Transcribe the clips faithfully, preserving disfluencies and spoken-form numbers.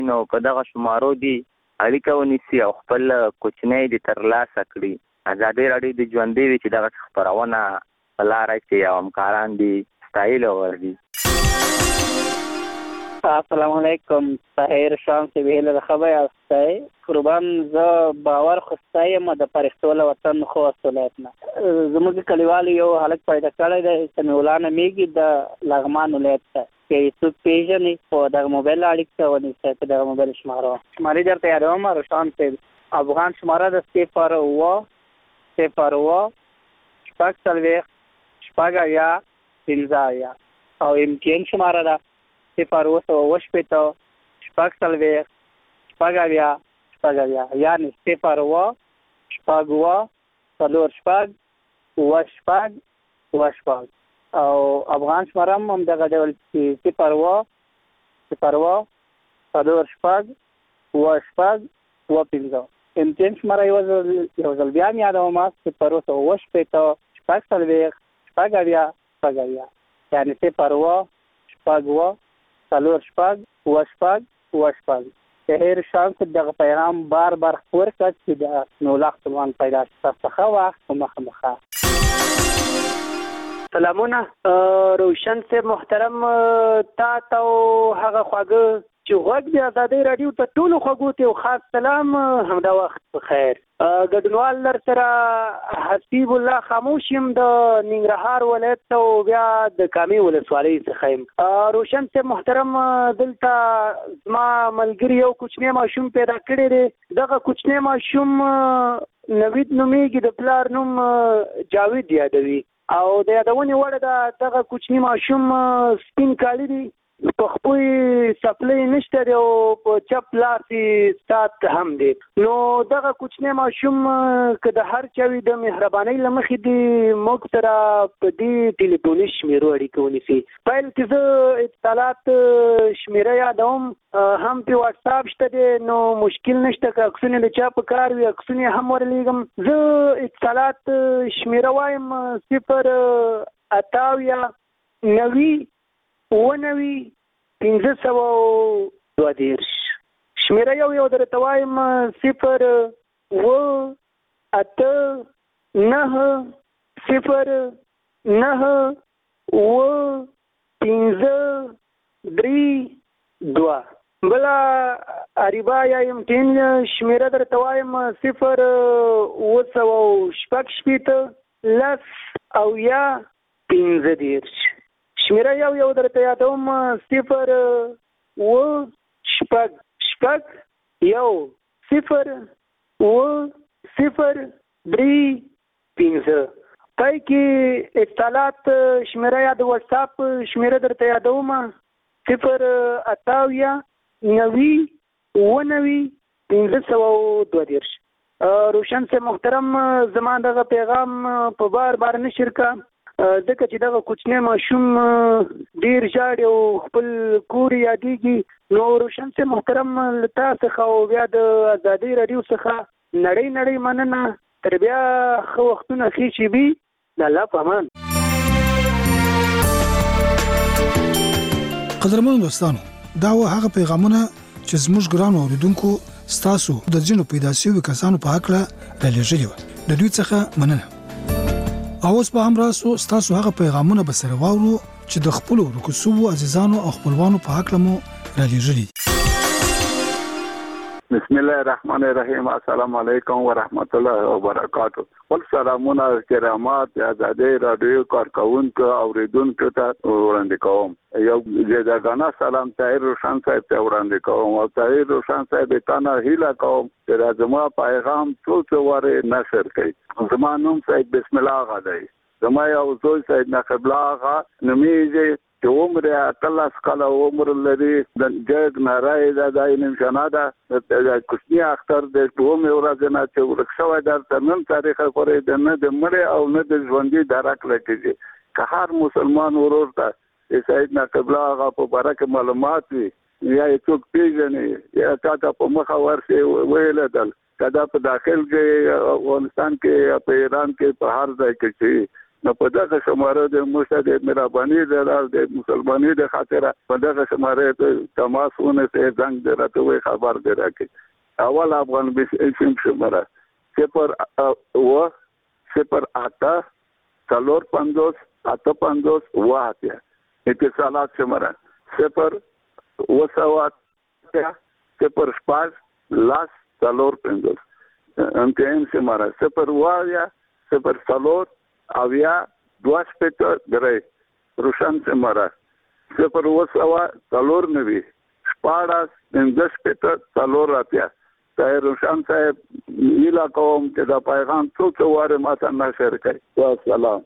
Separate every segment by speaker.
Speaker 1: نو په دغه شمارو دي اړیکه ونیسي او خپل کوچنی دي ترلاسه کړي. ازادي راډیو د ژوندۍ وي چې دغه خپرونه په لاره کې او همکاران دي ستایلو وردي.
Speaker 2: السلام علیکم. طاهر شام سے ویل خبر استای قربان ز باور خستایم د پرختو له وطن خو اصولاتنا زموږ کلیوال یو حالت پیدا کړی دی چې مولانا میګي د لغمان ولایت کې څو پیژنې په د موبایل اړیکه ونیسه په د موبایل شماره شماري درته یادوم روشان سے افغان شماره د صفر و صفر و شپږ څلوېښت شپږ اویا پنځه اویا او امتیان شماره ده صفر و سوه اوه شپېته شپږ څلوېښت شپږ اویا شپږ اویا یعنې صفر و شپږ اوه څلور شپږ اوه شپږ اوه شپږ او افغان شماره هم همدغه ډول چې صفر و صفر و څلور شپږ اوه شپږ اوه پنځه امتیان شماره یو ځل یو ځل بیا مې یادوم صفر و سوه اوه شپېته شپږ څلوېښت شپږ اویا شپږ اویا یعنې صفر و شپږ اوه څلور شپږ اوه شپږ اوه شپږ. طاهر شام سے دغه پیغام بار بار خپور کړ چې د نو لاخ توان پیدا شي څخه وخت مخه مخه.
Speaker 3: سلامونه روشن سے محترم تا تو هغه خواږه چې غوږ د ازادي راډیو ته ټولو خوږو ته خاص سلام همدا وخت بخیر. ګډونوال لر سره حسیب الله خاموش يم د ننګرهار ولایت ته بیا د کامي ولسوالۍ څخه يم. روشن سے محترم دلته زما ملګری یو کوچنی ماشوم پیدا کړی دی. دغه کوچنی ماشوم نوید نومیږي د پلار نوم جاوید یادوي او د یادونې وړ ده دغه کوچنی ماشوم سپین کالی دی په خپل سپلې نشته دی او په چپ لاس سات هم دی. نو دغه کوچنی ماشوم که د هر چا وي د مهربانۍ له مخې دی موږ سره په دې ټلیفوني شمیرو اړیکه ونیسي. پیل کې زه اتصالات شمیره یادوم هم په واتساپ شته دی نو مشکل نشته که عکسونه د چا په کار وي عکسونه هم ورلیږم. زه اتصالات شمیره وایم صفر اته اویا نوي اوه نوي پنځه سوه دوه دېرش. شمیره یو یو درته وایم صفر اوه اته نهه صفر نهه اوه پنځه درې دوه. بله اریبا یا امتین شمیره درته وایم صفر اوه سوه شپږ شپېته لس اویا پنځه دېرش. شمیره یو یو درته یادوم صفر اوه شپږ شپږ یو صفر اوه صفر درې پنځه. پای کې اتصالات شمیره یا د واتساپ شمیره درته یادوم صفر اته اویا نوي اوه نوي پنځه سوه دوه دېرش. روشن سے محترم زما دغه پیغام په بار بار نشر کا ځکه چې دغه کوچنی ماشوم ډیر ژاړي او خپل کور یادېږي. نو روشن سے محترم له تا څخه او بیا د ازادي راډیو څخه نړۍ نړۍ مننه. تر بیا ښه وختونه ښې شي وي د الله په امان.
Speaker 4: قدرمنو دوستانو دا و هغه پیغامونه چې زموږ ګرانو اوریدونکو ستاسو د ځینو پیدا شویو کسانو په حق له رالیږلي وو. د دوی څخه مننه. اوس به هم راسو ستاسو هغه پیغامونه به سره واورو چې د خپلو رکوسوبو عزیزانو او خپلوانو په حق لمو رالیږلي.
Speaker 5: بسم الله الرحمن الرحیم. السلام علیکم ورحمت الله وبرکاتہ. ول سلامونه کرامات ازادي رادیو کارکونکو اوریدونکو ته وړاندې کوم. یو جزاګانا سلام طاهر روشن صاحب ته وړاندې کوم او طاهر روشن صاحب ته نه هیله کوم چې زما پیغام څو څو واره نشر کړي. زما نوم صاحب بسم الله آغا دی. زما یو زوی صاحب نقیب الله آغا نومیږي چې عمر اتلس کاله عمر لري. د جګ نارای دا د نشانه ده د کوچنی اختر د دوه ورځې نه چې ورکشوي درته نن تاریخ پورې د نه د مړ او نه د ژوندۍ درک لګي. که هر مسلمان ورور ته سید نقیب الله آغا په باره کې معلومات وي یا څوک پیژني یا تا په مخه ورسي ویل دل کدا په داخل کې افغانستان کې په ایران کې په هر ځای کې چې نو په دغه شماره د موږ د مهرباني د مسلمانۍ د خاطر په دغه شماره ته تماس ونیسئ، زنګ دې راته ووایئ، خبر دې راکړئ. اول افغان سیم شماره صفر اوه صفر اته څلور پنځوس اته پنځوس اوه اتیا. اتصالات شماره صفر اوه سوه اتیا صفر شپږ لاس څلور پنځوس. امتحان شماره صفر اوه صفر څلور اویا دوه شپېته درې. روشن شماره صفر اوه سوه څلور نوي شپاړس پنځه شپېته څلور اتیا. طاهر روشن صاحب هیله کوم چې دا پیغام څو څو واره ماته نشر کړئ. والسلام.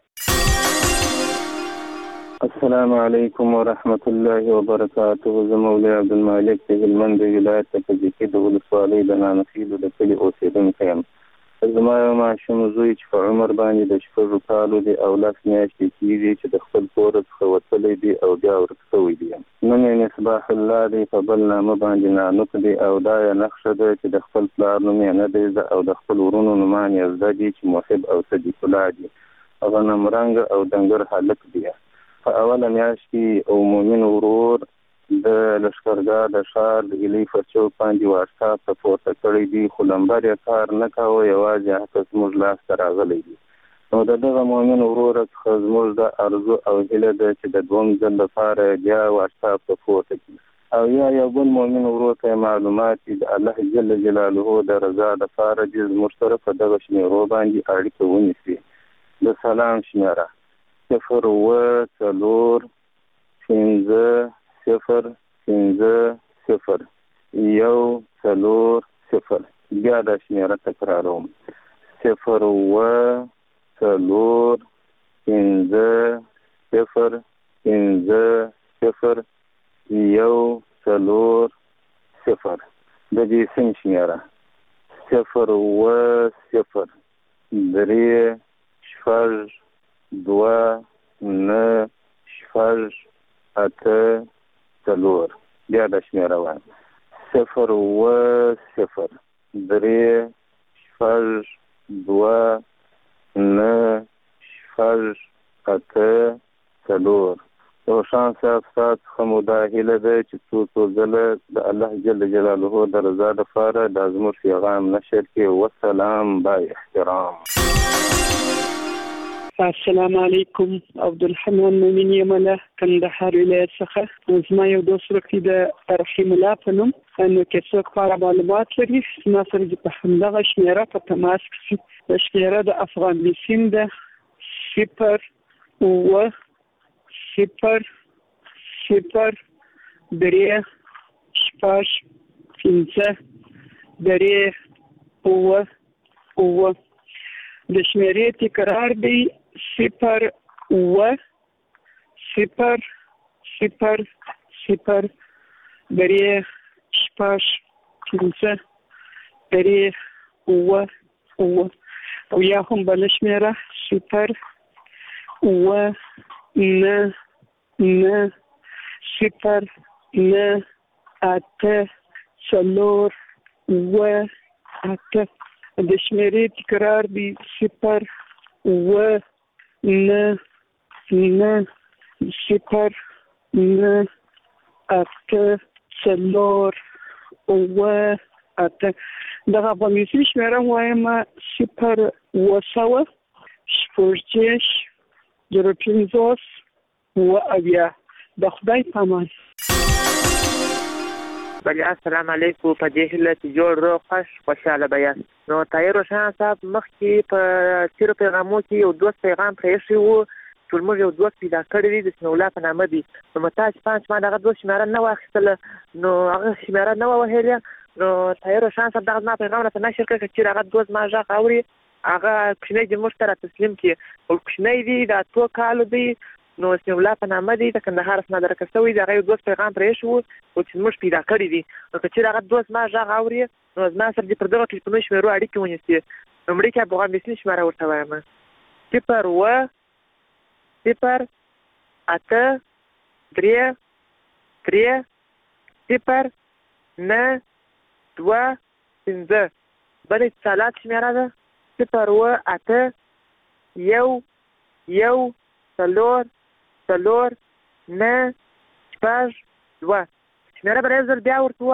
Speaker 6: السلام علیکم ورحمت الله وبرکاته. زه مولوي عبدالمالک د هلمند ولایت د کجکي د ولسوالۍ د نانخیلو د کلي اوسېدونکی یم. زما یو ماشوم زوی چې په عمر باندې د شپږو کالو دی او لس میاشتې کېږي چې د خپل کوره څخه وتلی دی او بیا ورک شوی دی. نوم یې مصباح الله دی، په بل نامه باندې نانوک دی او دا یې نښه ده چې د خپل پلار نوم یې نه دی زده او د خپل ورونو نومان یې زده دي چې محب او صدیق الله دي. غنم رنګ او دنګر هلک دی. په اوله میاشت کې او مومن ورور د لښکرګاه د ښار د هیلۍ پر چوک باندې واټساپ ته پورته کړی دی، خو لمبر یې کار نه کوه، یوازې هغه زموږ لاس ته راغلی دی. نو د دغه مومن وروره څخه زموږ د ارزو او هیله ده چې د دوم ځل لپاره بیا واټساپ ته پورته کړي او یا یو بل مومن ورور ته معلومات د الله جل جلاله د رضا لپاره د زموږ سره په دغه شمېرو باندې اړیکه ونیسي. د سلام شمېره صفر اوه څلور پنځه صفر پنځه صفر یو څلور صفر. بیا دا شمېره تکراروم صفر اوه څلور پنځه صفر پنځه صفر یو څلور صفر. د دې سیم شمېره صفر اوه صفر درې شپږ دوه نه شپږ اته څلور. بیا دا شمېره وایم صفر اوه صفر درې شپږ دوه نه شپږ اته څلور. روشن صاحب ستاسو څخه مو دا هیله ده چې څو څو ځله د الله جل جلاله د رضا لپاره دا زموږ پیغام نشر کړي. والسلام با احترام.
Speaker 2: السلام علیکم. عبدالحنان مومن یم له کندهار ولایت څخه. زما یو دوست ورکړي د رحیم الله په نوم. نو که څوک په اړه معلومات لري زما سره دې په همدغه شمېره په تماس کړي. د شمېره د افغان بیسیم ده صفر اوه صفر صفر درې شپږ پنځه درې اوه اوه. د شمېرې تکرار دی صفر اوه صفر صفر صفر درې شپږ پنځه درې اوه اوه. او یا هم بله شمېره صفر اوه نه نه صفر نه اته څلور اوه اته. د شمېرې تکرار دی صفر اوه نه نه صفر نه اته څلور اوه اته. دغه افغانیسي شمېره وایم صفر اوه سوه شپږ دېرش زر پنځوس اوه اویا. د خدای په امان.
Speaker 7: بله السلام علیکم. په دې هیله چې جوړ روغ خوش خوشحاله به یاست. نو طاهر روشن صاحب مخکې په تېرو پیغامو کې یو دوست پیغام پرېښی و چې موږ یو دوست پیدا کړی دی د سمیع الله په نامه دی. نو متا چې پانچ ما دغه دوست شمېره نه واخیستله نو هغه شمېره نه وه وهلې. نو طاهر روشن صاحب دغه زما پیغام راته نشر کړی که چېرې هغه دوست زما غږ اوري هغه کوچنی دې موږ ته را تسلیم کړي. خو کوچنی دی د اتو کالو دی. نو سمیع الله په نامه دی د کندهار څخه درکه شوی دی. هغه یو دوست پیغام پرېښی و او چې موږ پیدا کړی دي. نو که چېرې هغه دوست زما غږ اوري نو زما سره دې پر دغه ټلیفوني شمېرو اړیکې ونیسي. لومړی کې افغان بیسیم شمېره ورته وایم صفر اوه صفر اته درې درې صفر نه دوه پنځه. بل اتصالات شمېره ده صفر اوه اته یو یو څلور څلور نه شپږ دوه شمېره به یې زر بیا ورته